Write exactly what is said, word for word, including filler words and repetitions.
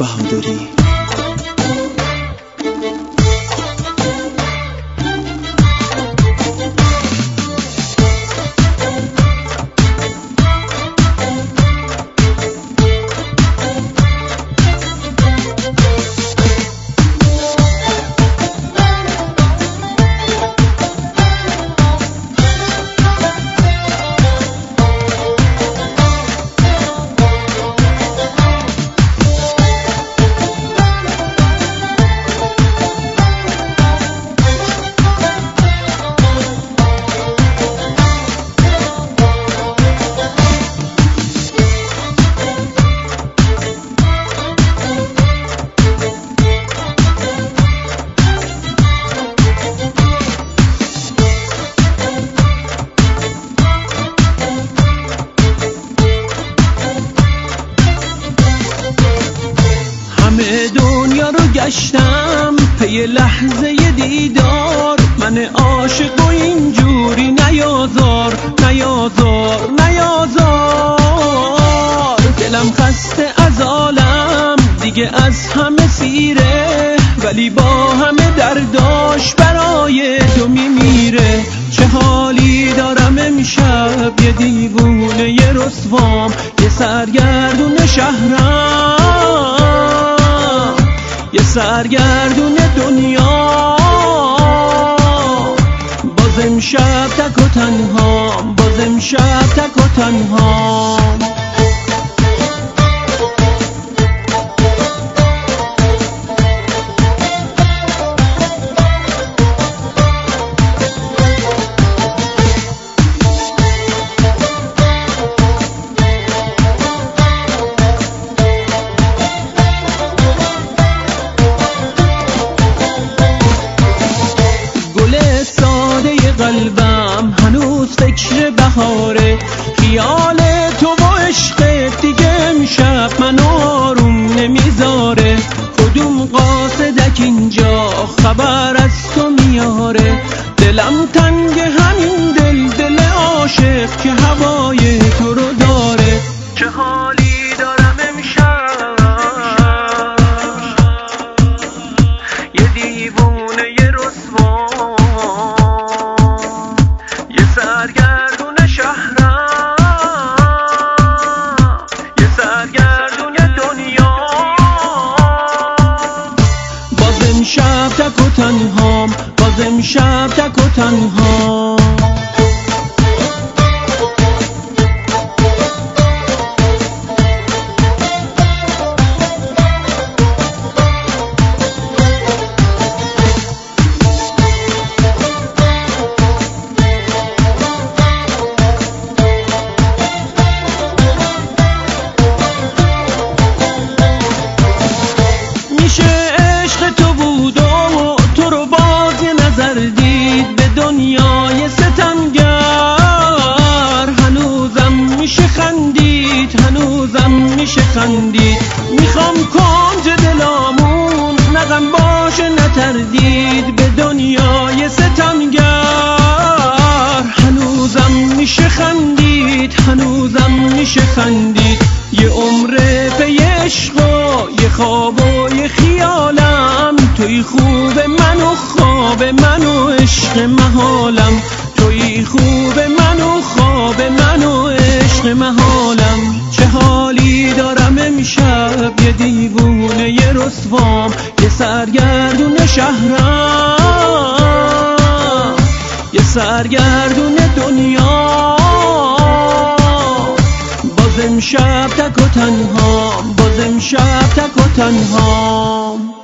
بهادری. دنیا رو گشتم پی لحظه دیدار، من عاشق و اینجوری نیازار نیازار نیازار. دلم خسته از عالم دیگه از همه سیره، ولی با همه درداش برای تو میمیره. چه حالی دارم امشب، یه دیوونه یه رسوام، یه سرگردون شهرم، یه سرگردون دنیا. باز امشب تک و تنهام، باز امشب تک و تنهام. قلبم هنوز فکر بهاره، خیال تو و عشقت دیگه امشب منو آروم نمیذاره. کدوم قاصدک اینجا خبر از تو میاره، دلم تنگ همین دل دل عاشق که هوای تو رو داره. چه حالی دارم امشب، یه دیوونه یه رسوا، سرگردون شهرم، یه سرگردون دنیا. باز امشب تک و تنهام، باز امشب تک و تنهام. دید به دنیای ستمگر، هنوزم میشه خندید، هنوزم میشه خندید. میخوام کنج دلامون نغم باشه نتردید به دنیای ستمگر، هنوزم میشه خندید، هنوزم میشه خندید. یه عمره پی عشق و یه خواب و یه خیالم، توی خوب من و خواب من و عشق محالم، توی خوب من و خواب من و عشق محالم. چه حالی دارم امشب، یه دیوونه یه رسوام، یه سرگردون شهرم، یه سرگردون دنیا. باز امشب تک و تنهام، باز امشب تک و تنهام.